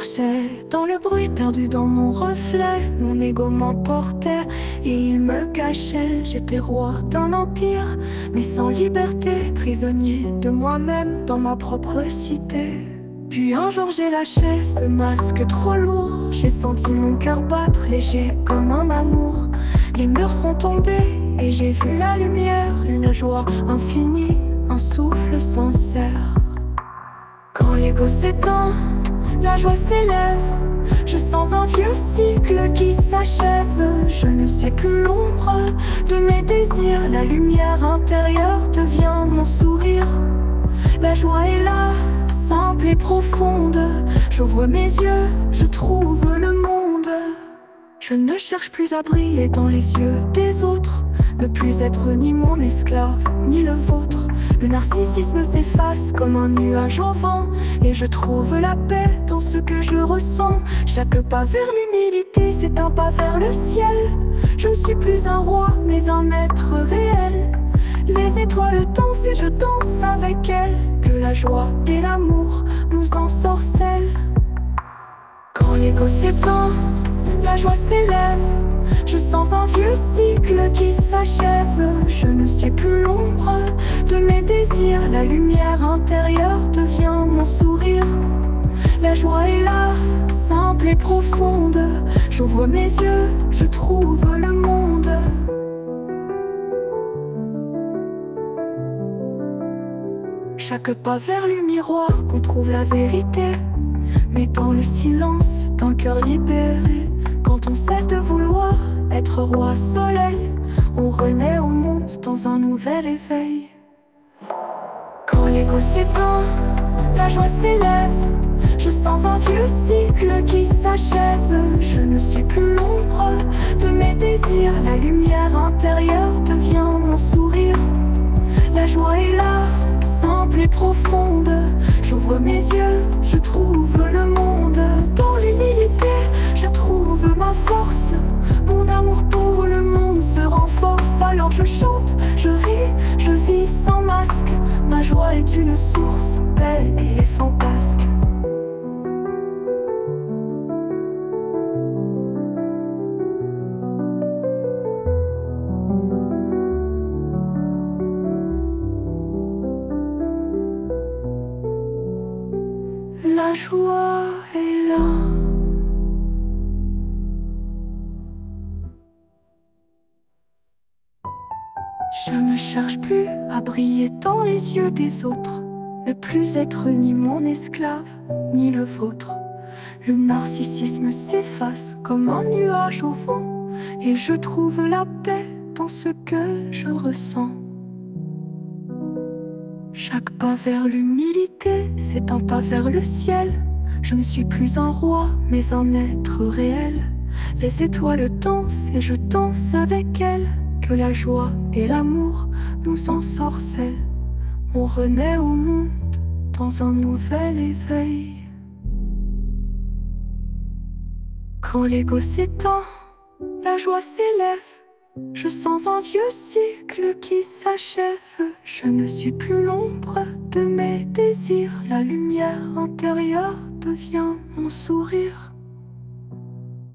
marchais dans le bruit, perdu dans mon reflet. Mon ego m'emportait et il me cachait. J'étais roi d'un empire, mais sans liberté, prisonnier de moi-même dans ma propre cité. Puis un jour j'ai lâché ce masque trop lourd. J'ai senti mon cœur battre léger comme un amour. Les murs sont tombés et j'ai vu la lumière, une joie infinie, un souffle sincère. Quand l'ego s'éteint, la joie s'élève. Je sens un vieux cycle qui s'achève. Je ne sais plus l'ombre de mes désirs. La lumière intérieure devient mon sourire. La joie est là, simple et profonde. J'ouvre mes yeux, je trouve le monde. Je ne cherche plus à briller dans les yeux des autres, ne plus être ni mon esclave, ni le vôtre. Le narcissisme s'efface comme un nuage au vent, et je trouve la paix dans ce que je ressens. Chaque pas vers l'humilité, c'est un pas vers le ciel. Je ne suis plus un roi, mais un être réel. Les étoiles dansent et je danse avec elles. Que la joie et l'amour nous ensorcellent. Quand l'ego s'éteint, la joie s'élève. Je sens un vieux cycle qui s'achève. Je ne suis plus l'ombre de mes désirs. La lumière intérieure devient mon sourire. La joie est là, simple et profonde. J'ouvre mes yeux, je trouve le monde. Chaque pas vers le miroir qu'on trouve la vérité, mais dans le silence d'un cœur libéré. Quand on cesse de vouloir être roi soleil, on renaît au monde dans un nouvel éveil. Quand l'ego s'éteint, la joie s'élève. Je sens un vieux cycle qui s'achève. Je ne suis plus l'ombre de mes désirs. La lumière intérieure devient mon sourire. La joie est là, simple et profonde. J'ouvre mes yeux, je trouve le monde. Dans l'humilité, je trouve ma force. Mon amour pour le monde se renforce. Alors je chante, je ris, je vis sans masque. Ma joie est une source belle et fantasque. La joie est là. Je ne cherche plus à briller dans les yeux des autres, ne plus être ni mon esclave, ni le vôtre. Le narcissisme s'efface comme un nuage au vent, et je trouve la paix dans ce que je ressens. Chaque pas vers l'humilité, c'est un pas vers le ciel. Je ne suis plus un roi, mais un être réel. Les étoiles dansent et je danse avec elles. Que la joie et l'amour nous ensorcellent. On renaît au monde dans un nouvel éveil. Quand l'ego s'éteint, la joie s'élève. Je sens un vieux cycle qui s'achève. Je ne suis plus l'ombre de mes désirs. La lumière intérieure devient mon sourire.